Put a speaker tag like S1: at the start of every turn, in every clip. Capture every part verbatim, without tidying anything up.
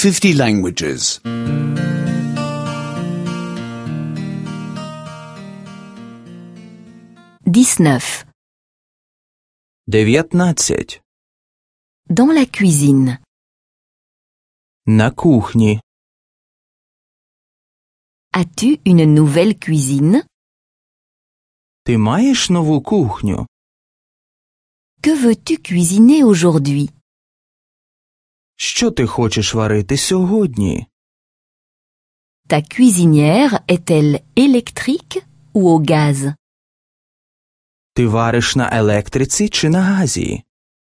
S1: fifty languages.
S2: dix-neuf.
S3: дев'ятнадцять.
S2: Dans la cuisine.
S3: На кухні.
S2: As-tu une nouvelle cuisine?
S3: Ти маєш нову кухню?
S2: Que veux-tu cuisiner aujourd'hui?
S3: Що ти хочеш варити сьогодні?
S2: Ta cuisinière est-elle électrique ou au gaz?
S3: Ти вариш на електриці чи на газі?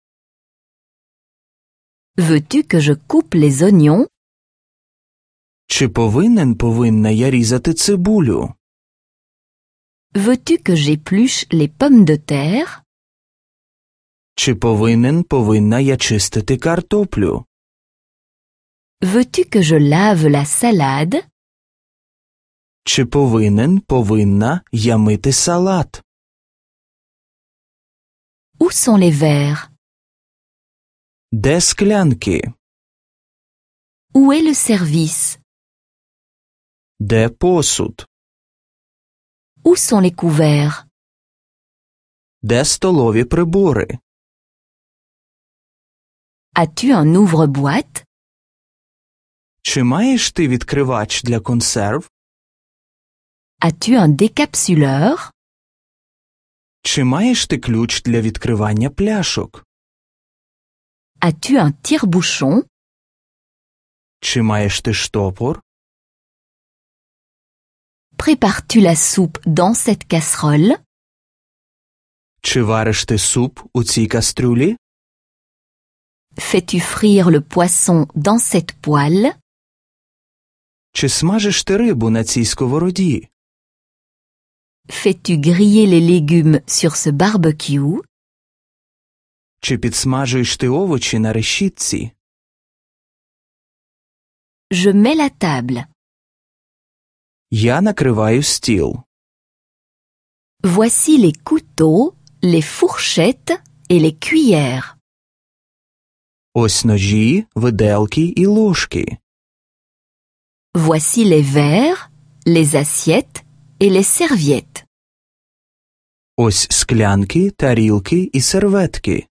S2: Veux-tu que je coupe les oignons?
S3: Чи повинен повинна я різати цибулю?
S2: Veux-tu que j'épluche les pommes de terre?
S3: Чи повинен повинна я чистити картоплю?
S2: Veux-tu que je lave la salade?
S3: Чи повинен повинна я мити салат?
S2: Où sont les verres?
S3: Де склянки?
S2: Où est le service?
S3: Де посуд?
S2: Où sont les couverts?
S3: Де столові прибори?
S2: As-tu un ouvre-boîte?
S3: Чи маєш ти відкривач для консерв?
S2: As-tu un décapsuleur?
S3: Чи маєш ти ключ для відкривання пляшок?
S2: As-tu un tire-bouchon?
S3: Чи маєш ти штопор?
S2: Prépares-tu la soupe dans cette casserole?
S3: Чи вариш ти суп у цій кастрюлі?
S2: Fais-tu frire le poisson dans cette poêle?
S3: Чи смажиш ти рибу на цій сковороді?
S2: Fais-tu griller les légumes sur ce barbecue?
S3: Чи підсмажуєш ти овочі на решітці?
S2: Je mets la table.
S3: Я накриваю стіл.
S2: Voici les couteaux, les fourchettes et les cuillères.
S3: Ось ножі, виделки і ложки.
S2: Voici les verres, les assiettes et les serviettes.
S3: Ось склянки, тарілки і серветки.